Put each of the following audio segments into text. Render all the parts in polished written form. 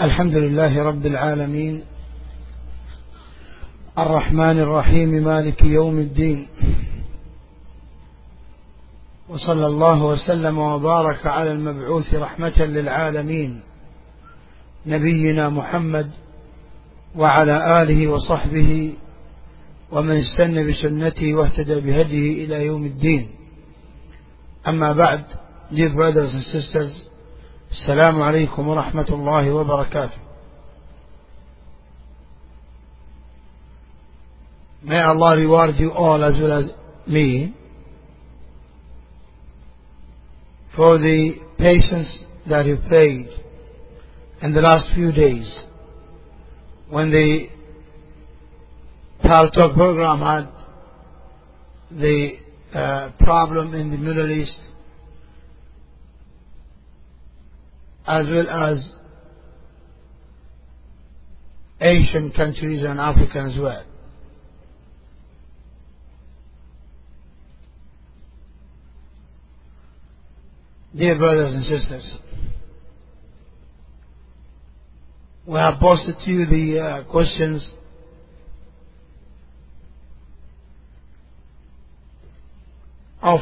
الحمد لله رب العالمين الرحمن الرحيم مالك يوم الدين، وصلى الله وسلم وبارك على المبعوث رحمة للعالمين نبينا محمد وعلى آله وصحبه ومن استنى بسنته واهتدى بهديه إلى يوم الدين. أما بعد, dear brothers and sisters, السلام عليكم ورحمة الله وبركاته. May Allah reward you all as well as me for the patience that you played in the last few days when the Tal Talk program had the problem in the Middle East, as well as Asian countries and Africa as well. Dear brothers and sisters, we have posted to you the questions of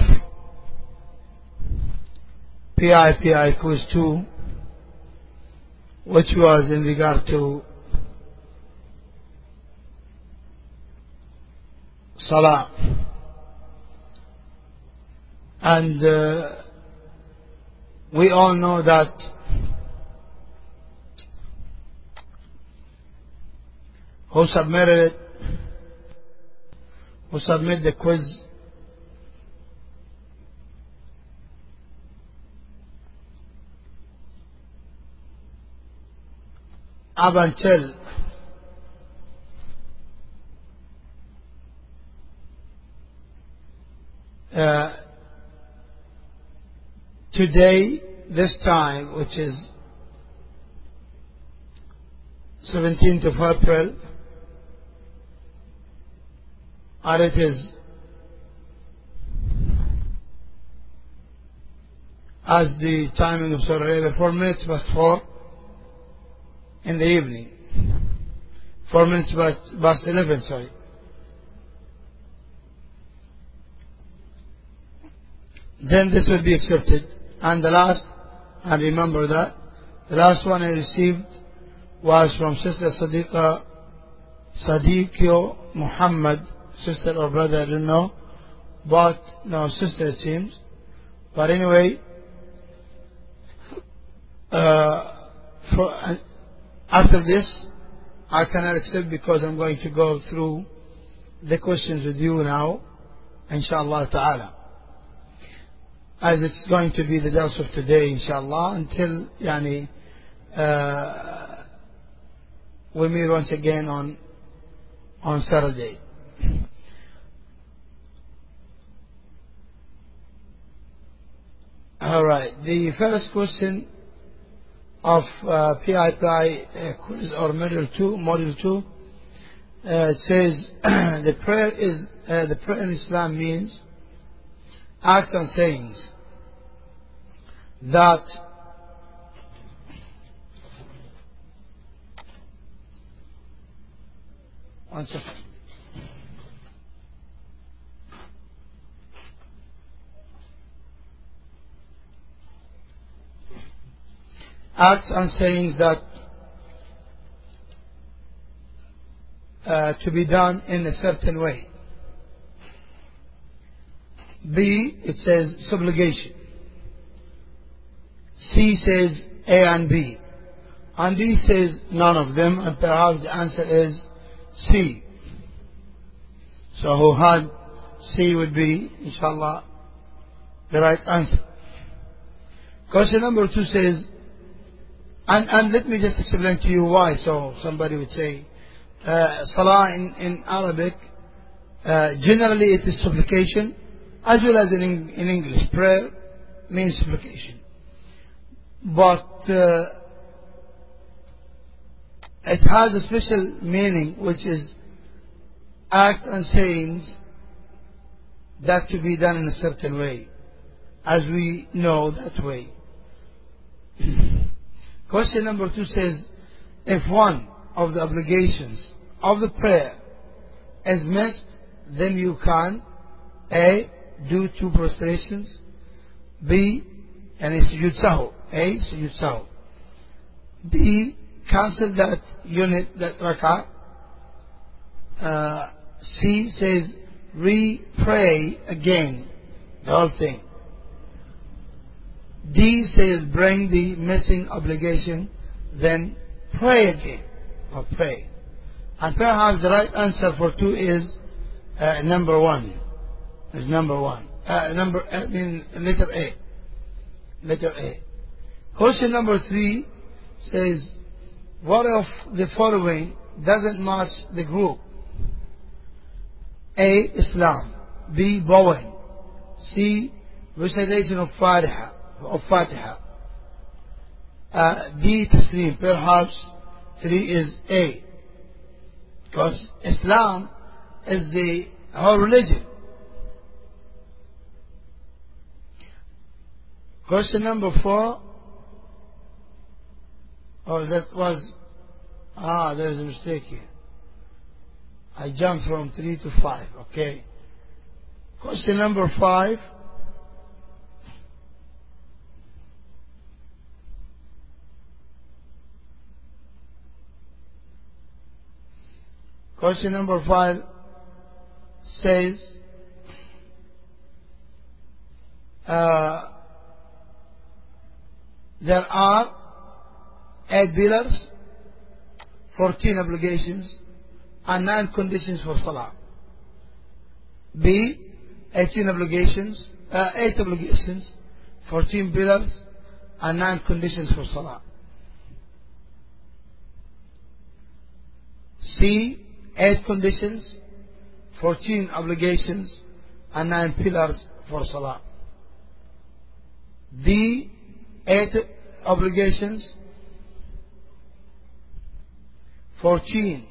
PIPI Quiz 2, which was in regard to Salah. And we all know that who submitted the quiz up until today, this time, which is 17th of April, and it is as the timing of Saudi Arabia 4 minutes past 4 in the evening, 4 minutes past 11, sorry. Then this will be accepted. And the last, and remember that, the last one I received was from Sister Sadiqio Muhammad, sister or brother, I don't know, but no, sister it seems. But anyway, after this, I cannot accept because I'm going to go through the questions with you now, inshallah ta'ala. As it's going to be the dars of today, inshallah, until we meet once again on Saturday. All right. The first question of PIPI quiz or module 2, it says the prayer in Islam means acts and sayings that one second. Acts and sayings that to be done in a certain way. B, it says subligation. C says A and B. And D says none of them, and perhaps the answer is C. So who had C would be, inshallah, the right answer. Question number 2 says, and let me just explain to you why. So somebody would say, Salah in Arabic, generally it is supplication, as well as in English. Prayer means supplication. But it has a special meaning, which is acts and sayings that to be done in a certain way, as we know that way. Question number 2 says, If one of the obligations of the prayer is missed, then you can A. do 2 prostrations, B. and sujood sahu, A. sujood sahu, B. cancel that unit, that rak'ah, C says re-pray again the whole thing, D says bring the missing obligation, then pray again, or pray. And perhaps the right answer for 2 is number 1. Is number 1. Letter A. Letter A. Question number 3 says, what of the following doesn't match the group? A. Islam, B. bowing, C. recitation of Fatiha, D. Taslim. Perhaps 3 is A, because Islam is the whole religion. Question number 4. Oh, that was, there's a mistake here. I jumped from 3 to 5. Okay. Question number 5. Question number 5 says, there are 8 pillars, 14 obligations, and 9 conditions for Salah. B. 8 obligations, 14 pillars, and 9 conditions for Salah. C. 8 conditions, 14 obligations, and 9 pillars for Salah. D. 8 obligations, 14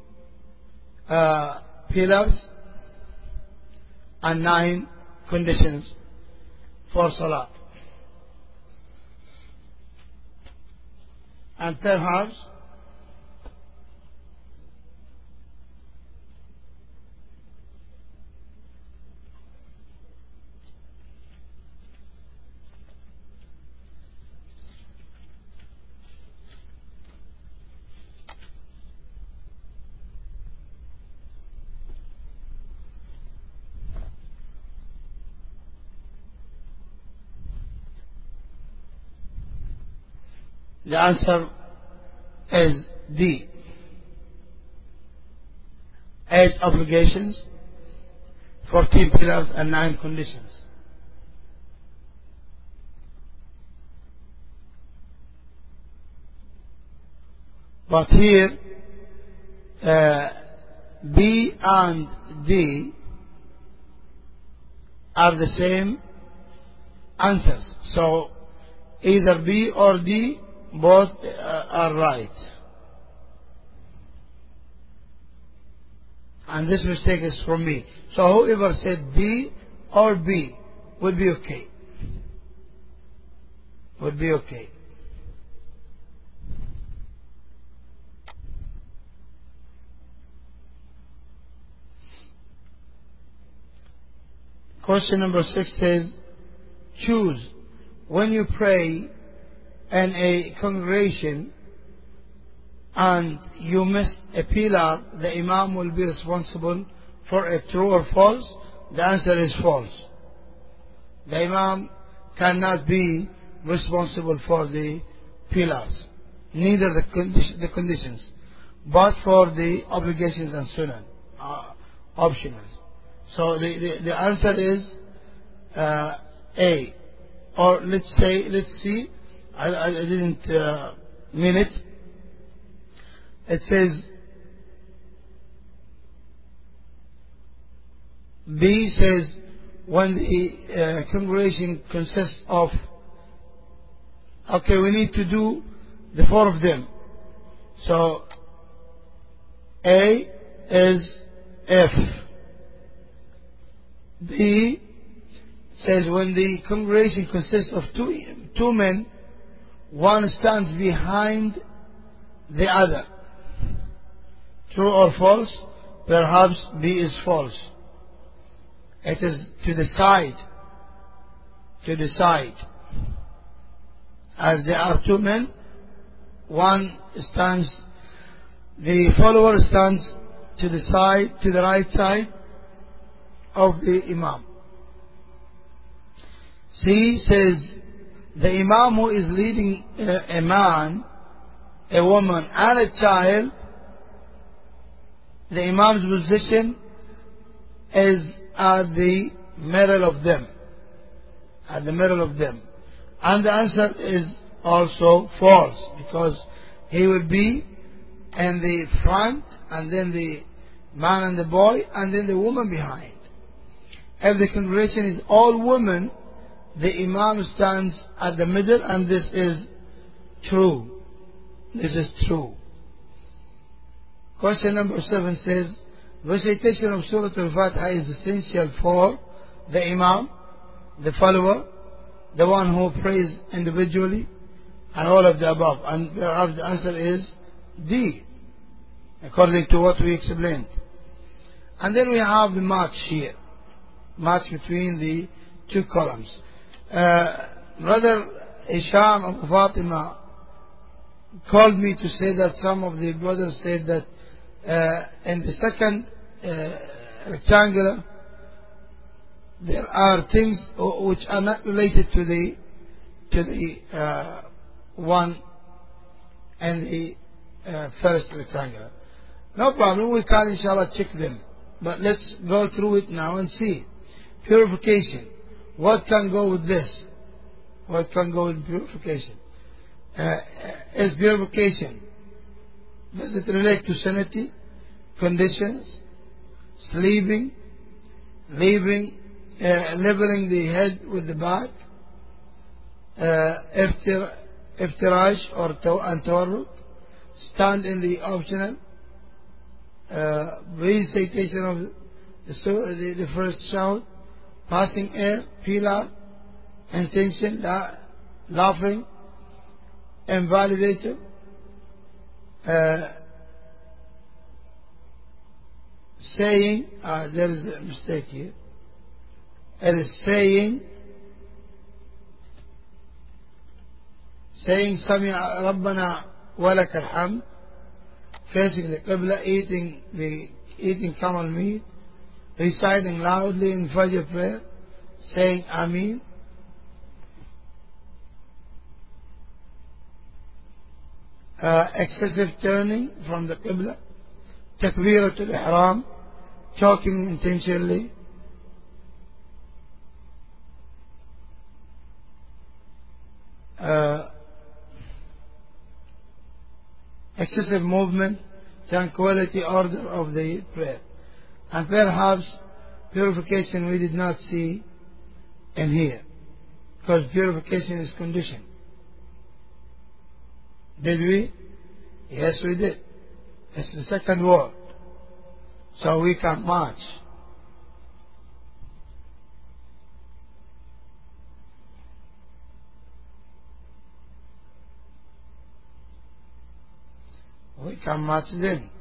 pillars, and 9 conditions for Salah. And perhaps the answer is D. 8 obligations, 14 pillars, and 9 conditions. But here, B and D are the same answers. So either B or D, both are right. And this mistake is from me. So whoever said D or B would be okay. Would be okay. Question number 6 says, choose when you pray in a congregation and you missed a pillar, the Imam will be responsible for it, true or false? The answer is false. The Imam cannot be responsible for the pillars, neither the conditions, but for the obligations and sunnah, optionals. So the answer is A. Or let's see, I didn't mean it. It says B says when the congregation consists of, okay, we need to do the 4 of them. So A is F. B says when the congregation consists of two men, one stands behind the other. True or false? Perhaps B is false. It is to the side. To the side. As there are two men, one stands, the follower stands to the side, to the right side of the Imam. C says the Imam who is leading a man, a woman and a child, the Imam's position is at the middle of them. At the middle of them. And the answer is also false, because he would be in the front, and then the man and the boy, and then the woman behind. If the congregation is all women, the Imam stands at the middle, and this is true. This is true. Question number 7 says, recitation of Surah Al-Fatiha is essential for the Imam, the follower, the one who prays individually, and all of the above. And perhaps the answer is D, according to what we explained. And then we have the match here, match between the two columns. Brother Isham Abu Fatima called me to say that some of the brothers said that in the second rectangular there are things which are not related to the one and the first rectangular. No problem, we can inshallah check them. But let's go through it now and see. Purification. What can go with this? What can go with purification? Is purification, does it relate to sanity, conditions, sleeping, leveling the head with the back, iftirash or tawarruk, stand in the optional, recitation of the first shout, passing air, pilar, intention, laughing, invalidator, saying, there is a mistake here. It is saying Sami Rabbana walak alhamd, facing the Qibla, eating camel meat, reciting loudly in Fajr prayer, saying Ameen, excessive turning from the Qibla, Takbiratul Ihram, talking intentionally, excessive movement, tranquility, order of the prayer. And perhaps purification we did not see in here, because purification is conditioned. Did we? Yes, we did. It's the second word. So we can match. We can match them.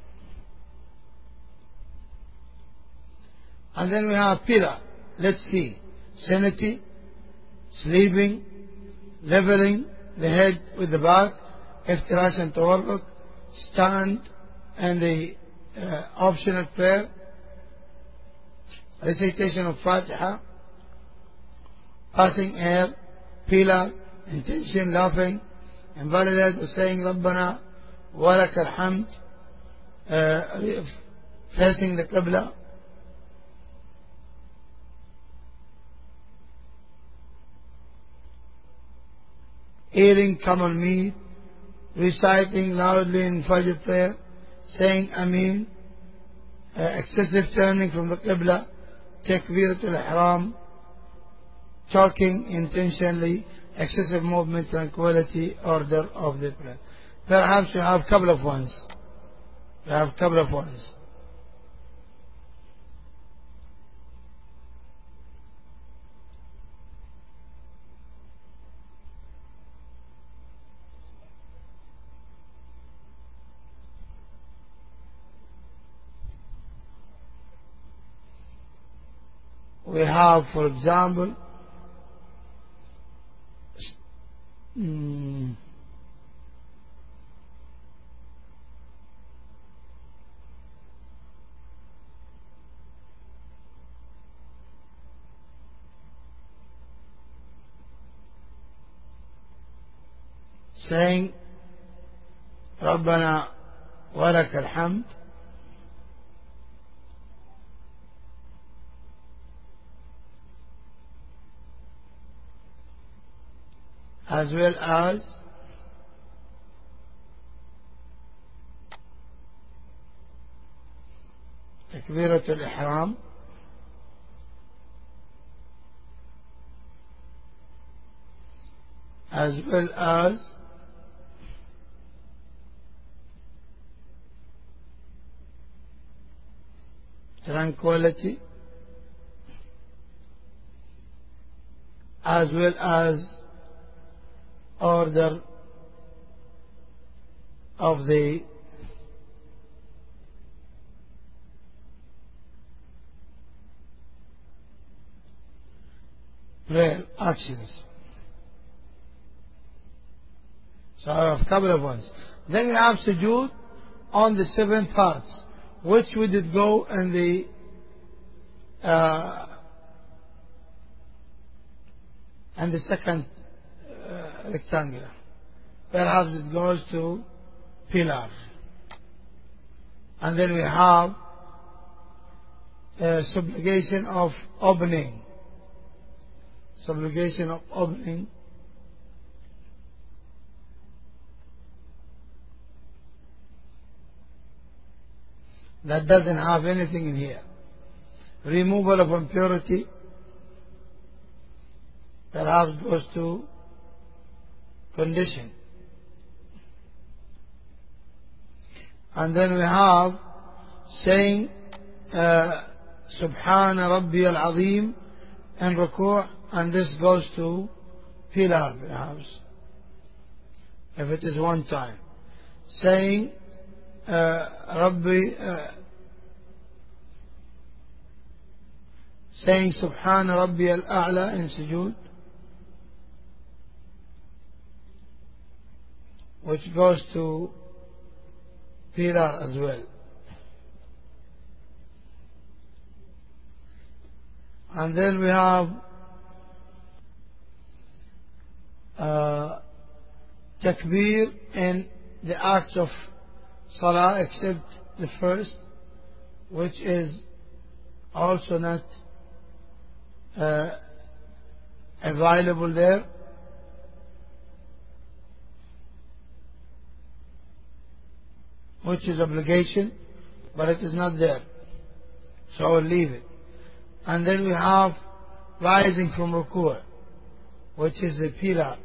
And then we have pillar. Let's see. Sanity, sleeping, leveling the head with the back, iftirash and tawarruk, stand and the optional prayer, recitation of Fatiha, passing air, pillar, intention, laughing, invalidate or saying Rabbana walak alhamd, facing the Qibla, eating camel meat, reciting loudly in Fajr prayer, saying Ameen, excessive turning from the Qibla, Takbiratul Ihram, talking intentionally, excessive movement, tranquility, order of the prayer. Perhaps you have a couple of ones. You have a couple of ones. we have, for example, saying ربنا ولك الحمد, as well as تكبيرة الإحرام, as well as tranquility, as well as order of the prayer actions. So I have a couple of ones. Then we have sujood on the 7 parts, which we did go in the second rectangular. Perhaps it goes to pillar. And then we have supplication of opening. Supplication of opening. That doesn't have anything in here. Removal of impurity perhaps goes to condition. And then we have saying Subhana Rabbi al-Azim and ruku', and this goes to pillar perhaps, if it is one time. Saying saying Subhana Rabbi al-A'la in sujood, which goes to pillar as well. And then we have takbir in the acts of salah except the first, which is also not available there. Which is obligation, but it is not there. So I will leave it. And then we have rising from ruku', which is a pillar.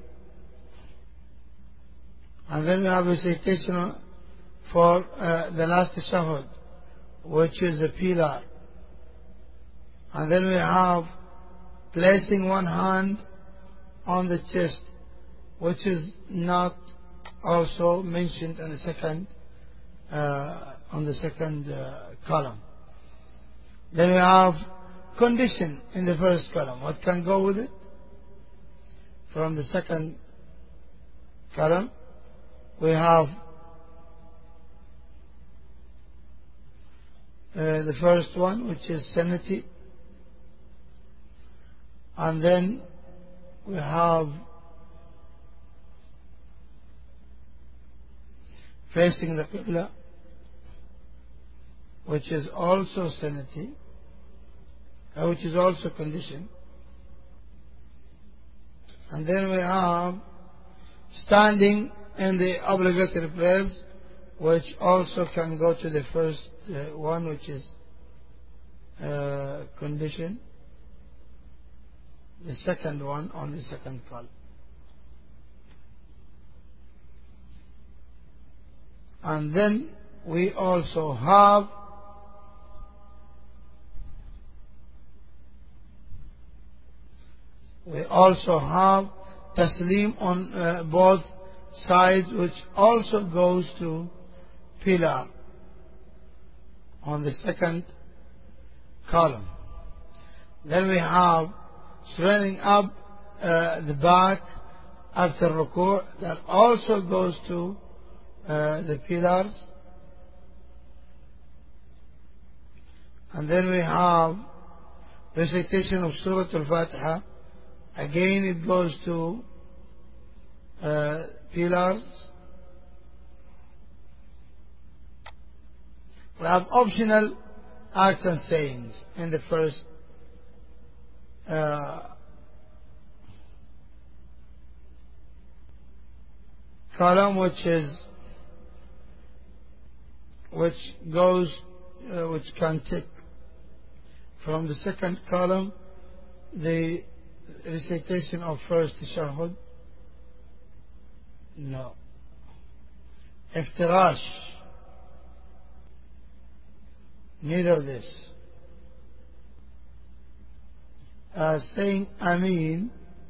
And then we have recitation for the last tashahhud, which is a pillar. And then we have placing one hand on the chest, which is not also mentioned in the second column. Then we have condition in the first column. What can go with it? From the second column, we have the first one, which is sanity. And then we have facing the Qibla, which is also sanity, which is also condition. And then we have standing in the obligatory prayers, which also can go to the first one, which is condition. The second one on the second column. And then we also have taslim on both sides, which also goes to pillar on the second column. Then we have straining up the back after ruku'. That also goes to the pillars. And then we have recitation of Surah Al-Fatiha. Again it goes to pillars. We have optional acts and sayings in the first column, which can take from the second column the recitation of first tashahhud. No. Iftirash. Neither of this. Saying Ameen,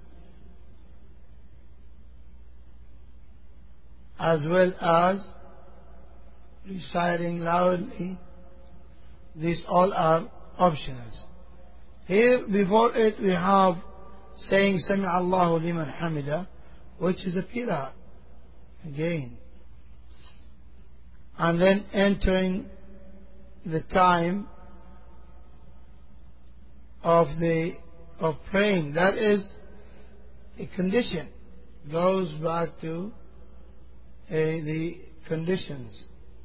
as well as reciting loudly. These all are optionals. Here before it we have saying Sami Allahu liman hamida, which is a pillar again. And then entering the time of praying. That is a condition. Goes back to the conditions.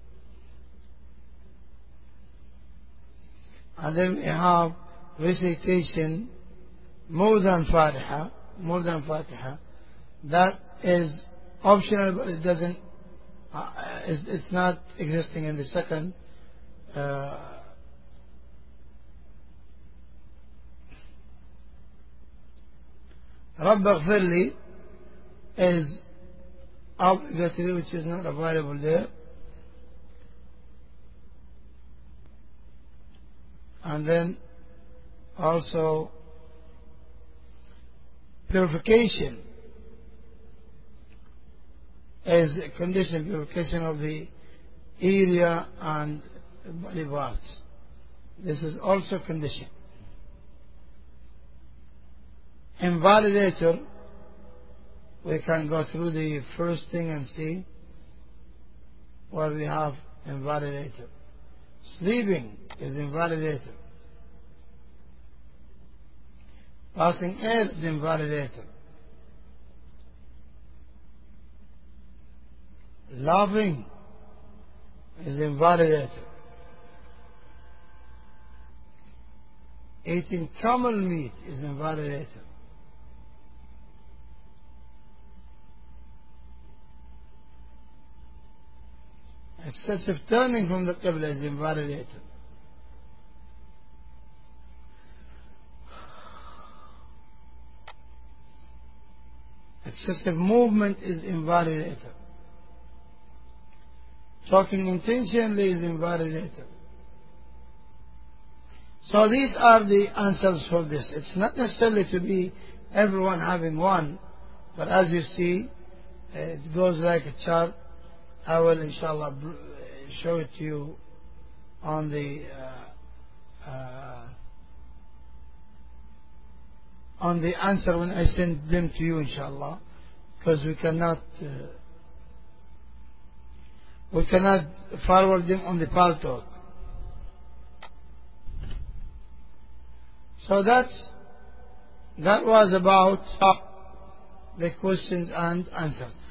And then we have recitation more than Fatiha. That is optional, but it doesn't. It's not existing in the second. Rabb Ighfir Li is obligatory, which is not available there. And then also purification is a condition, purification of the area and body parts. This is also condition. Invalidator, we can go through the first thing and see what we have. Invalidator. Sleeping is invalidator. Passing air is invalidator. Laughing is invalidator. Eating camel meat is invalidator. Excessive turning from the Qibla is invalidated. Excessive movement is invalidated. Talking intentionally is invalidated. So these are the answers for this. It's not necessarily to be everyone having one, but as you see, it goes like a chart. I will inshallah show it to you on the answer when I send them to you inshallah, because we cannot forward them on the Paltalk. So that was about the questions and answers.